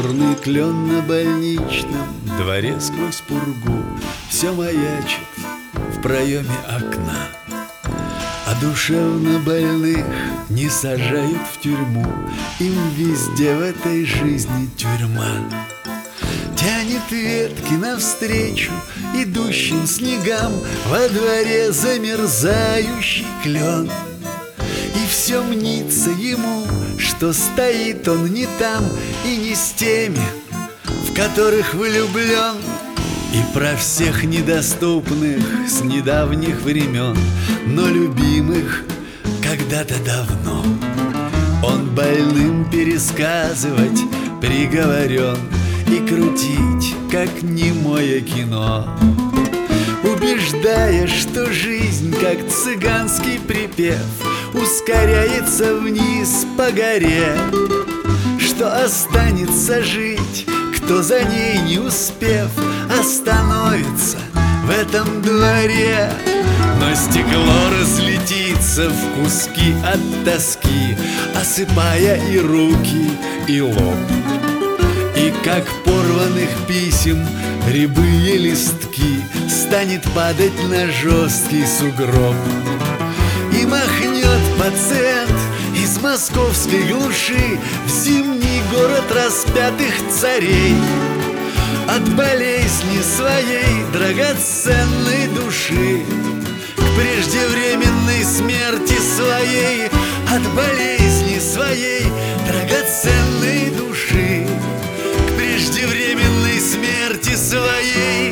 Черный клен на больничном дворе сквозь пургу все маячит в проеме окна. А душевно больных не сажают в тюрьму, им везде в этой жизни тюрьма. Тянет ветки навстречу идущим снегам, во дворе замерзающий клен. И все мнится ему, что стоит он не там и не с теми, в которых влюблен. И про всех недоступных с недавних времен, но любимых когда-то давно, он больным пересказывать приговорен и крутить, как немое кино, убеждая, что жизнь, как цыганский припев, ускоряется вниз по горе, что останется жить, кто за ней не успев остановится в этом дворе. Но стекло разлетится в куски от тоски, осыпая и руки, и лоб. И как порванных писем рябые листки станет падать на жесткий сугроб. И махнет пациент из московской глуши в зимний город распятых царей от болезни своей драгоценной души к преждевременной смерти своей, от болезни своей драгоценной души к преждевременной смерти своей.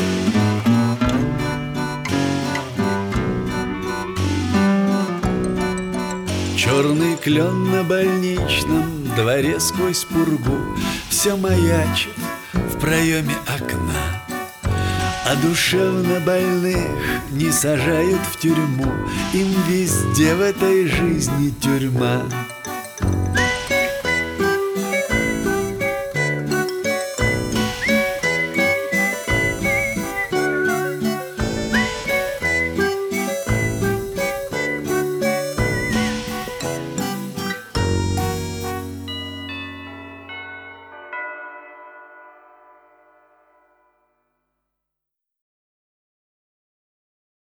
Черный клен на больничном дворе сквозь пургу все маячит в проеме окна. А душевно больных не сажают в тюрьму, им везде в этой жизни тюрьма.